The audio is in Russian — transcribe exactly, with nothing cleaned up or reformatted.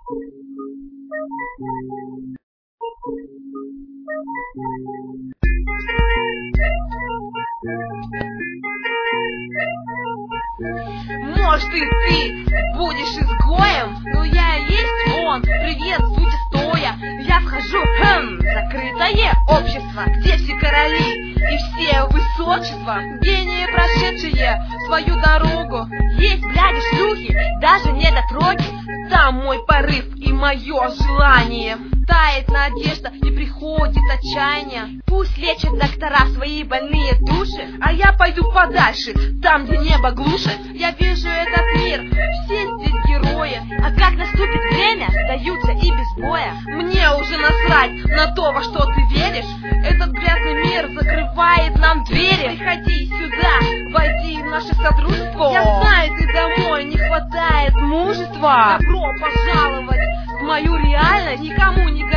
Может и ты будешь изгоем, но я и есть он, приветствуйте стоя. Я вхожу, хм, закрытое общество, где все короли и все высочества, гении, прошедшие свою дорогу. Есть, бляди, шлюхи, даже недотроги. Там мой порыв и мое желание. Тает надежда и приходит отчаяние. Пусть лечат доктора свои больные души, а я пойду подальше, там, где небо глуше. Я вижу этот мир, все здесь герои, а как наступит время, сдаются и без боя. Мне уже насрать на то, во что ты веришь. Этот грязный мир закрывает нам двери. Приходи сюда, войди в наше содружество. Я знаю, ты домой, не хватает мужества. Добро пожаловать в мою реальность. Никому не